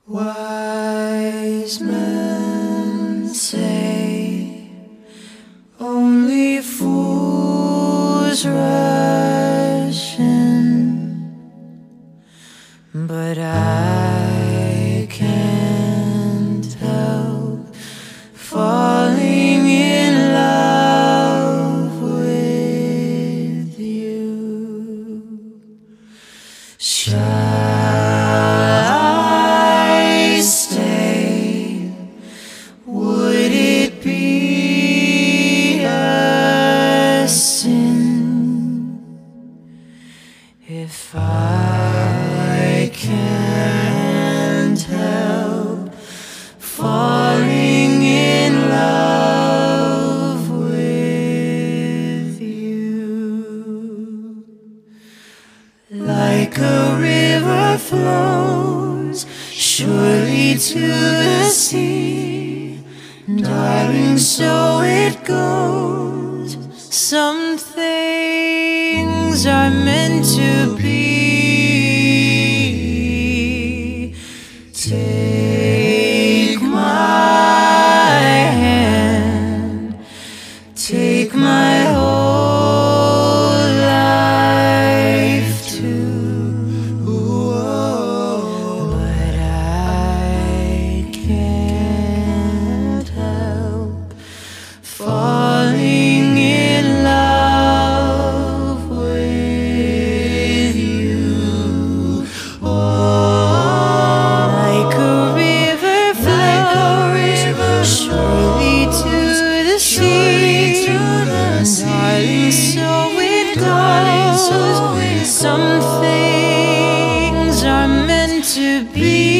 Wise men say only fools rush in, but I can't help falling in love with you. Shall I stay? Would it be a sin if I can't help falling in love with you? Like a river flows surely to the sea, darling, so it goes. Some things are meant to be. Take my hand, take my whole life too. But I can't help falling in love with you. Like a river flows surely to the sea, darling, so it goes. Some things are meant to be.